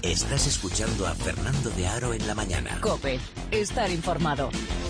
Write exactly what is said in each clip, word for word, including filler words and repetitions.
Estás escuchando a Fernando de Aro en la mañana. COPE. Estar informado.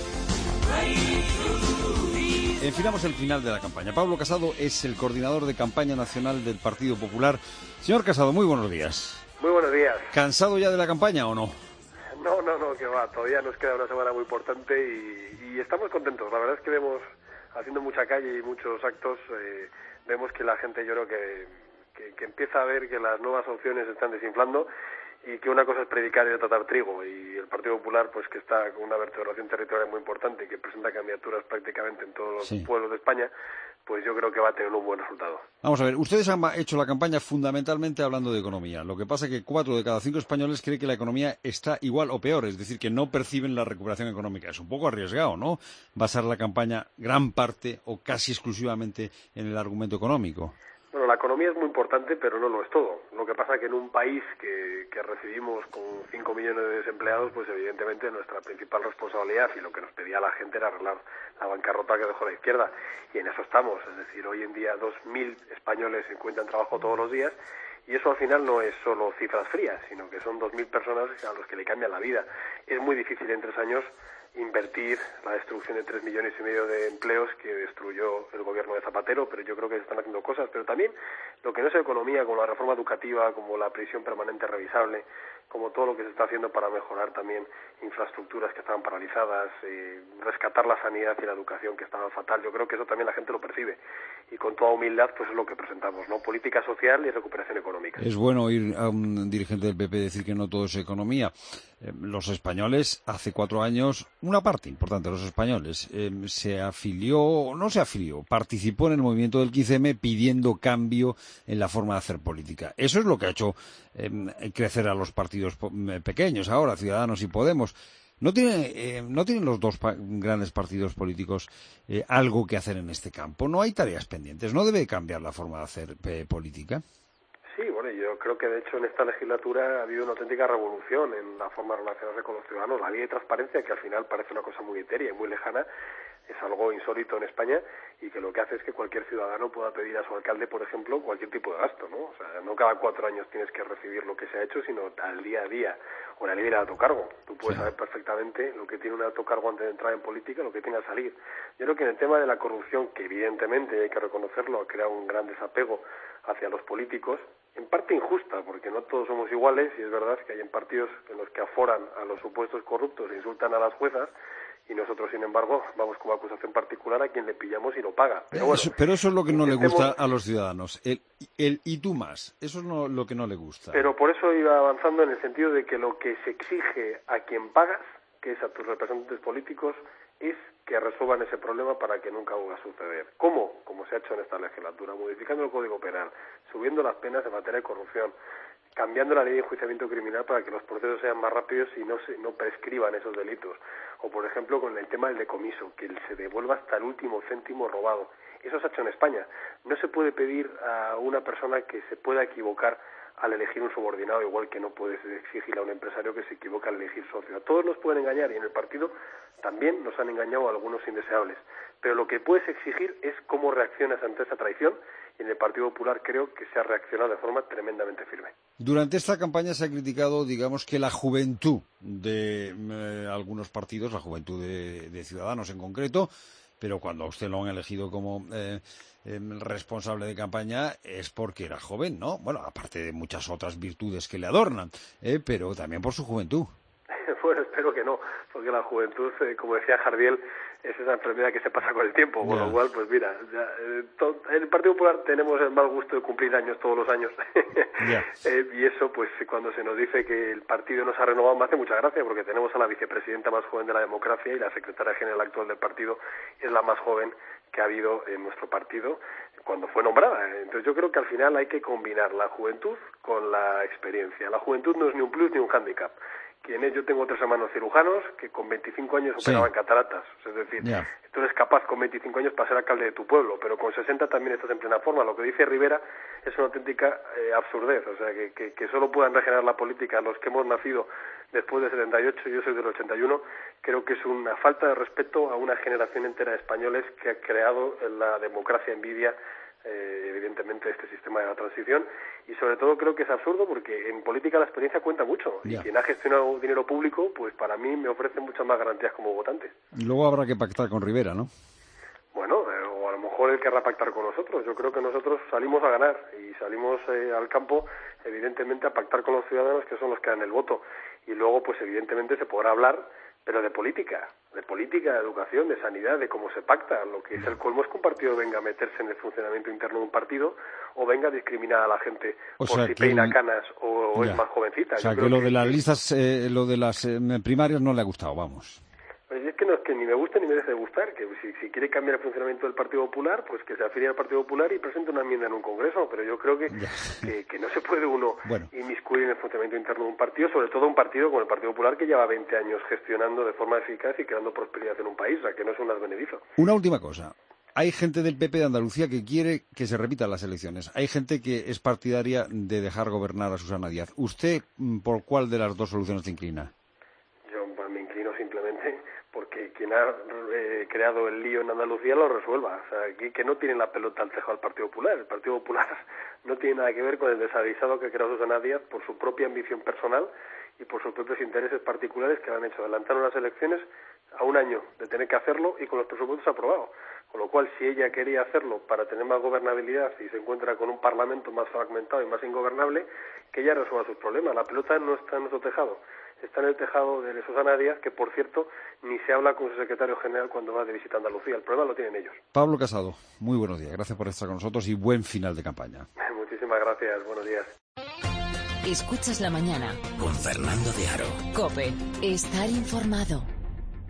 Enfilamos el final de la campaña. Pablo Casado es el coordinador de campaña nacional del Partido Popular. Señor Casado, muy buenos días. Muy buenos días. ¿Cansado ya de la campaña o no? No, no, no, que va. Todavía nos queda una semana muy importante y, y estamos contentos. La verdad es que vemos, haciendo mucha calle y muchos actos, eh, vemos que la gente, yo creo que, que, que empieza a ver que las nuevas opciones se están desinflando y que una cosa es predicar y otra tratar trigo, y el Partido Popular, pues que está con una vertebración territorial muy importante y que presenta candidaturas prácticamente en todos los sí. pueblos de España, pues yo creo que va a tener un buen resultado. Vamos a ver, ustedes han hecho la campaña fundamentalmente hablando de economía. Lo que pasa es que cuatro de cada cinco españoles creen que la economía está igual o peor, es decir, que no perciben la recuperación económica. Es un poco arriesgado, ¿no?, basar la campaña gran parte o casi exclusivamente en el argumento económico. Bueno, la economía es muy importante, pero no lo es todo. Lo que pasa es que en un país que, que recibimos con cinco millones de desempleados, pues evidentemente nuestra principal responsabilidad y lo que nos pedía la gente era arreglar la bancarrota que dejó la izquierda. Y en eso estamos. Es decir, hoy en día dos mil españoles encuentran trabajo todos los días y eso al final no es solo cifras frías, sino que son dos mil personas a los que le cambian la vida. Es muy difícil en tres años invertir la destrucción de tres millones y medio de empleos que destruyó el gobierno de Zapatero, pero yo creo que se están haciendo cosas. Pero también lo que no es economía, como la reforma educativa, como la prisión permanente revisable, como todo lo que se está haciendo para mejorar también infraestructuras que estaban paralizadas, eh, rescatar la sanidad y la educación que estaban fatal. Yo creo que eso también la gente lo percibe y con toda humildad pues es lo que presentamos, ¿no? Política social y recuperación económica. Es bueno oír a un dirigente del P P decir que no todo es economía. Eh, los españoles, hace cuatro años, una parte importante de los españoles eh, se afilió, no se afilió, participó en el movimiento del quince eme pidiendo cambio en la forma de hacer política. Eso es lo que ha hecho eh, crecer a los partidos pequeños ahora, Ciudadanos y Podemos. ¿No tiene, eh, no tienen los dos pa- grandes partidos políticos eh, algo que hacer en este campo? ¿No hay tareas pendientes? ¿No debe cambiar la forma de hacer eh, política? Sí, bueno, yo creo que de hecho en esta legislatura ha habido una auténtica revolución en la forma de relacionarse con los ciudadanos. La ley de transparencia, que al final parece una cosa muy etérea y muy lejana, es algo insólito en España y que lo que hace es que cualquier ciudadano pueda pedir a su alcalde, por ejemplo, cualquier tipo de gasto, ¿no? O sea, no cada cuatro años tienes que recibir lo que se ha hecho, sino al día a día, o la ley del alto cargo. Tú puedes sí. saber perfectamente lo que tiene un alto cargo antes de entrar en política, lo que tiene al salir. Yo creo que en el tema de la corrupción, que evidentemente hay que reconocerlo, ha creado un gran desapego hacia los políticos, en parte injusta, porque no todos somos iguales, y es verdad que hay en partidos en los que aforan a los supuestos corruptos e insultan a las juezas, y nosotros, sin embargo, vamos como acusación particular a quien le pillamos y lo paga. Pero, bueno, eso, pero eso es lo que no intentemos... le gusta a los ciudadanos, el, el y tú más, eso es no, lo que no le gusta. Pero por eso iba avanzando en el sentido de que lo que se exige a quien pagas, que es a tus representantes políticos, es que resuelvan ese problema para que nunca vuelva a suceder. ¿Cómo? Como se ha hecho en esta legislatura, modificando el Código Penal, subiendo las penas en materia de corrupción, cambiando la ley de enjuiciamiento criminal para que los procesos sean más rápidos y no se, no prescriban esos delitos. O, por ejemplo, con el tema del decomiso, que se devuelva hasta el último céntimo robado. Eso se ha hecho en España. No se puede pedir a una persona que se pueda equivocar al elegir un subordinado, igual que no puedes exigir a un empresario que se equivoque al elegir socio. A todos nos pueden engañar y en el partido también nos han engañado a algunos indeseables. Pero lo que puedes exigir es cómo reaccionas ante esa traición y en el Partido Popular creo que se ha reaccionado de forma tremendamente firme. Durante esta campaña se ha criticado, digamos, que la juventud de eh, algunos partidos, la juventud de, de Ciudadanos en concreto, pero cuando a usted lo han elegido como eh, eh, responsable de campaña es porque era joven, ¿no? Bueno, aparte de muchas otras virtudes que le adornan, eh, pero también por su juventud. Bueno, espero que no, porque la juventud, eh, como decía Jardiel, es esa enfermedad que se pasa con el tiempo, con yeah. lo cual, pues mira, ya, eh, to, en el Partido Popular tenemos el mal gusto de cumplir años todos los años, yeah. eh, y eso, pues cuando se nos dice que el partido no se ha renovado, me hace mucha gracia, porque tenemos a la vicepresidenta más joven de la democracia y la secretaria general actual del partido es la más joven que ha habido en nuestro partido cuando fue nombrada. Entonces yo creo que al final hay que combinar la juventud con la experiencia. La juventud no es ni un plus ni un hándicap. Quien es, yo tengo tres hermanos cirujanos que con veinticinco años operaban sí. cataratas. Es decir, yeah. tú eres capaz con veinticinco años para ser alcalde de tu pueblo, pero con sesenta también estás en plena forma. Lo que dice Rivera es una auténtica eh, absurdez. O sea, que, que, que solo puedan regenerar la política los que hemos nacido después del setenta y ocho, yo soy del ochenta y uno, creo que es una falta de respeto a una generación entera de españoles que ha creado la democracia envidia eh, evidentemente este sistema de la transición, y sobre todo creo que es absurdo porque en política la experiencia cuenta mucho, ya. Y quien ha gestionado dinero público, pues para mí me ofrece muchas más garantías como votante. Y luego habrá que pactar con Rivera, ¿no? Bueno, eh, o a lo mejor él querrá pactar con nosotros. Yo creo que nosotros salimos a ganar y salimos eh, al campo, evidentemente, a pactar con los ciudadanos, que son los que dan el voto. Y luego, pues evidentemente, se podrá hablar, pero de política, de política, de educación, de sanidad, de cómo se pacta. Lo que es el colmo es que un partido venga a meterse en el funcionamiento interno de un partido o venga a discriminar a la gente o por sea si que peina el... canas o, o ya. es más jovencita. O sea, Yo que creo lo que... de las listas, eh, lo de las eh, primarias no le ha gustado, vamos. Pues es que no es que ni me guste ni me deje de gustar, que si, si quiere cambiar el funcionamiento del Partido Popular, pues que se afilie al Partido Popular y presente una enmienda en un congreso, pero yo creo que, que, que no se puede uno bueno. inmiscuir en el funcionamiento interno de un partido, sobre todo un partido como el Partido Popular que lleva veinte años gestionando de forma eficaz y creando prosperidad en un país, o sea, que no es un advenedizo. Una última cosa. Hay gente del P P de Andalucía que quiere que se repitan las elecciones. Hay gente que es partidaria de dejar gobernar a Susana Díaz. ¿Usted por cuál de las dos soluciones se inclina? Yo pues, me inclino simplemente porque quien ha eh, creado el lío en Andalucía lo resuelva. O sea, que, que no tiene la pelota al tejado al Partido Popular. El Partido Popular no tiene nada que ver con el desaguisado que ha creado Susana Díaz por su propia ambición personal y por sus propios intereses particulares que le han hecho adelantar unas elecciones a un año de tener que hacerlo y con los presupuestos aprobados. Con lo cual, si ella quería hacerlo para tener más gobernabilidad y se encuentra con un Parlamento más fragmentado y más ingobernable, que ella resuelva sus problemas. La pelota no está en nuestro tejado. Está en el tejado de Susana Díaz, que por cierto ni se habla con su secretario general cuando va de visita a Andalucía. El problema lo tienen ellos. Pablo Casado, muy buenos días. Gracias por estar con nosotros y buen final de campaña. Muchísimas gracias. Buenos días. Escuchas la mañana con Fernando de Aro. COPE. Estar informado.